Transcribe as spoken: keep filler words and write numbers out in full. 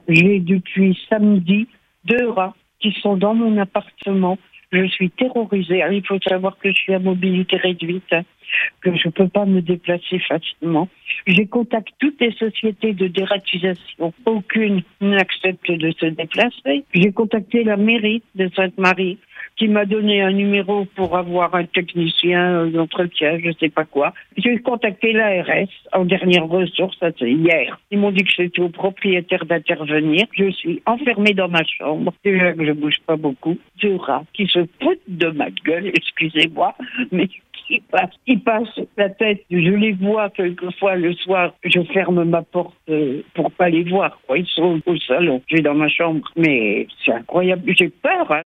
J'ai depuis samedi deux rats qui sont dans mon appartement. Je suis terrorisée. Alors, il faut savoir que je suis à mobilité réduite, hein, que je ne peux pas me déplacer facilement. J'ai contacté toutes les sociétés de dératisation. Aucune n'accepte de se déplacer. J'ai contacté la mairie de Sainte-Marie qui m'a donné un numéro pour avoir un technicien d'entretien, je ne sais pas quoi. J'ai contacté l'A R S en dernière ressource, ça c'est hier. Ils m'ont dit que c'était au propriétaire d'intervenir. Je suis enfermée dans ma chambre. Déjà que je bouge pas beaucoup. Deux rats qui se foutent de ma gueule, excusez-moi, mais qui passent, ils passent la tête. Je les vois quelquefois le soir. Je ferme ma porte euh, pour pas les voir, quoi. Ils sont au salon. Je suis dans ma chambre. Mais c'est incroyable. J'ai peur, hein.